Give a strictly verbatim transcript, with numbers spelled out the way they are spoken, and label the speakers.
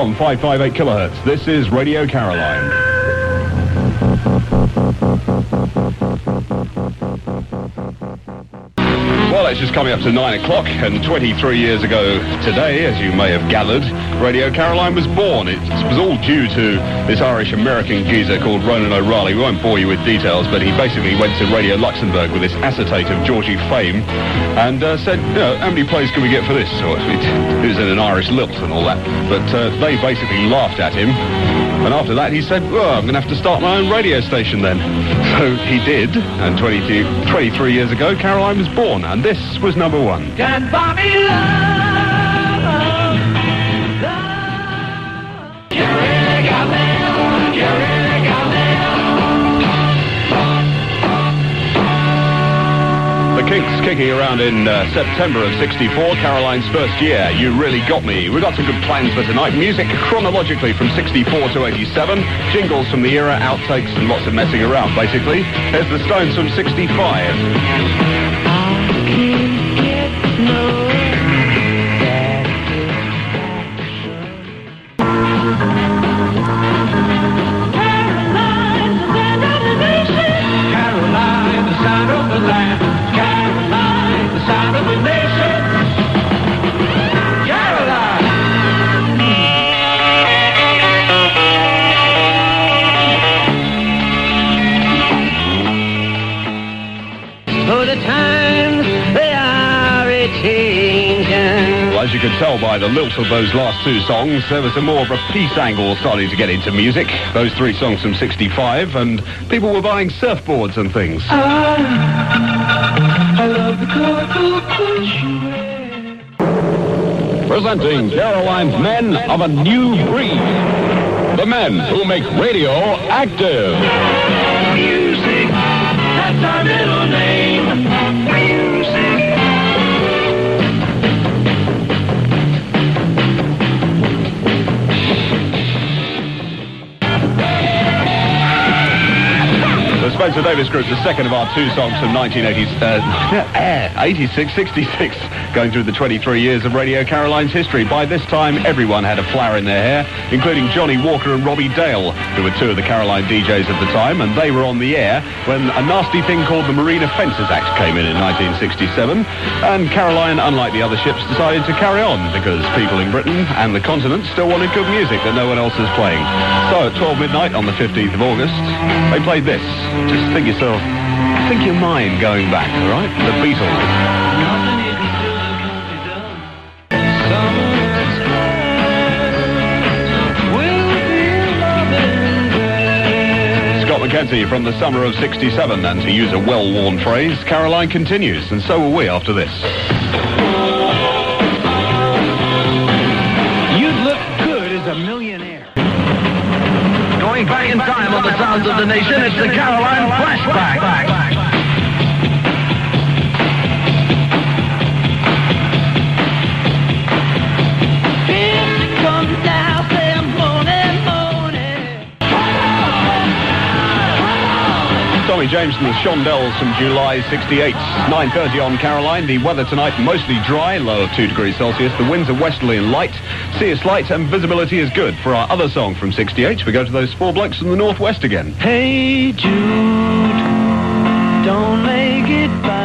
Speaker 1: on five five eight kilohertz. This is Radio Caroline. Well, it's just coming up to nine o'clock, and twenty-three years ago today, as you may have gathered, Radio Caroline was born. It was all due to this Irish-American geezer called Ronan O'Reilly. We won't bore you with details, but he basically went to Radio Luxembourg with this acetate of Georgie fame and uh, said, you know, how many plays can we get for this? So it, it was in an Irish lilt and all that. But uh, they basically laughed at him. And after that, he said, well, I'm going to have to start my own radio station then. So he did, and twenty-two, twenty-three years ago, Caroline was born, and this was number one.
Speaker 2: Can't buy me love, love. You really got me, you really got me.
Speaker 1: The Kinks kicking around in uh, September of sixty-four, Caroline's first year. You Really Got Me. We've got some good plans for tonight. Music chronologically from sixty-four to eighty-seven. Jingles from the era, outtakes, and lots of messing around, basically. Here's the Stones from sixty-five.
Speaker 2: I can't get no Caroline, the sound of the land. Caroline, the sound of the nation. Caroline. For the times they are a-changing.
Speaker 1: Well, as you could tell by the lilt of those last two songs, there was a more of a peace angle starting to get into music. Those three songs from sixty-five, and people were buying surfboards and things.
Speaker 2: Ah, I love the colorful clothes you wear.
Speaker 3: Presenting Caroline's men of a new breed. The men who make radio active.
Speaker 2: Music, that's our middle name. Music.
Speaker 1: The Spencer Davis Group, the second of our two songs from nineteen eighty, uh, eighty-six, sixty-six, going through the twenty-three years of Radio Caroline's history. By this time, everyone had a flower in their hair, including Johnny Walker and Robbie Dale, who were two of the Caroline D Js at the time, and they were on the air when a nasty thing called the Marine Offences Act came in in nineteen sixty-seven, and Caroline, unlike the other ships, decided to carry on because people in Britain and the continent still wanted good music that no one else was playing. So at twelve midnight on the fifteenth of August, they played this. Just think yourself, think your mind going back, all right? The Beatles. Scott McKenzie from the summer of sixty-seven, and to use a well-worn phrase, Caroline continues, and so will we after this.
Speaker 2: You'd look good as a millionaire. Going back in time on the sounds of the nation, it's the Caroline Flashback. Here comes now, say morning, morning.
Speaker 1: Tommy James and the Shondells from July sixty-eight. nine thirty on Caroline. The weather tonight mostly dry, low of two degrees Celsius. The winds are westerly and light. Sea is slight and visibility is good. For our other song from sixty-eight, we go to those four blokes from the northwest again.
Speaker 2: Hey Jude, don't make it bad.